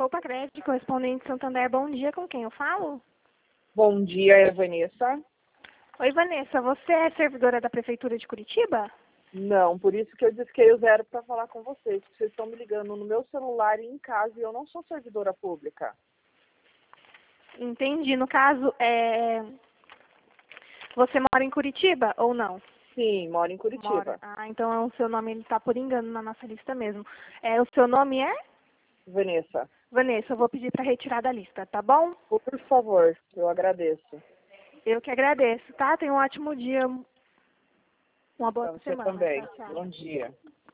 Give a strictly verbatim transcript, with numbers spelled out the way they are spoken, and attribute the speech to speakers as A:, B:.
A: Copa Crédito, correspondente Santander. Bom dia, com quem eu falo?
B: Bom dia, é a Vanessa.
A: Oi, Vanessa, você é servidora da Prefeitura de Curitiba?
B: Não, por isso que eu disquei o zero para falar com vocês. Porque vocês estão me ligando no meu celular e em casa e eu não sou servidora pública.
A: Entendi. No caso, é... você mora em Curitiba ou não?
B: Sim, moro em
A: Mora.
B: Curitiba.
A: Ah, então o seu nome está por engano na nossa lista mesmo. É, o seu nome é?
B: Vanessa,
A: Vanessa, eu vou pedir para retirar da lista, tá bom?
B: por favor, eu agradeço.
A: Eu que agradeço, tá? Tenha um ótimo dia, uma boa
B: Para você
A: semana.
B: também.
A: Tchau, tchau.
B: Bom dia.